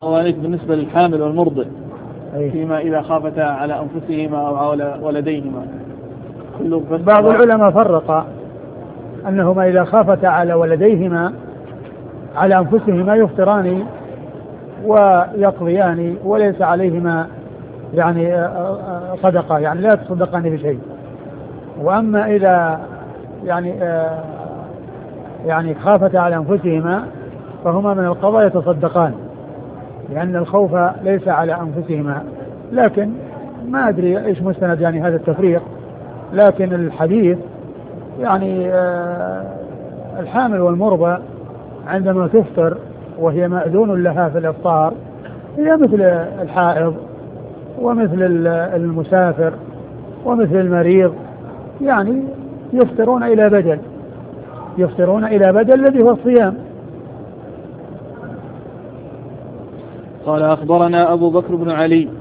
وذلك بالنسبة للحامل والمرضع أي. فيما إذا خافتا على أنفسهما أو على ولديهما. بعض العلماء فرق أنهما إذا خافتا على ولديهما على أنفسهما يفطران ويقضيان وليس عليهما يعني صدقة، يعني لا يتصدقان بشيء. وأما إذا يعني خافتا على أنفسهما فهما من القضاء يتصدقان، لأن الخوف ليس على أنفسهما. لكن ما أدري إيش مستند يعني هذا التفريق، لكن الحديث يعني الحامل والمرضع عندما تفطر وهي مأذون لها في الإفطار هي مثل الحائض ومثل المسافر ومثل المريض، يعني يفطرون إلى بدل الذي هو الصيام. قال أخبرنا أبو بكر بن علي